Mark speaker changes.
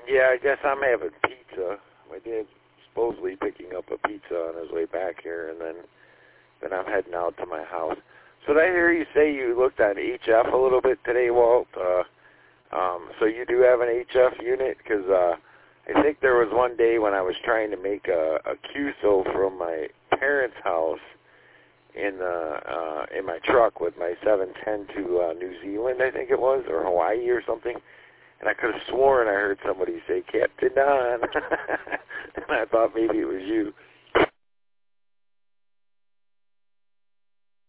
Speaker 1: Yeah, I guess I'm having pizza. My dad's supposedly picking up a pizza on his way back here, and then I'm heading out to my house. So did I hear you say you looked on HF a little bit today, Walt? So you do have an HF unit? Because I think there was one day when I was trying to make a QSO from my parents' house in my truck with my 710 to New Zealand, I think it was, or Hawaii or something. And I could have sworn I heard somebody say, Captain Don. And I thought maybe it was you.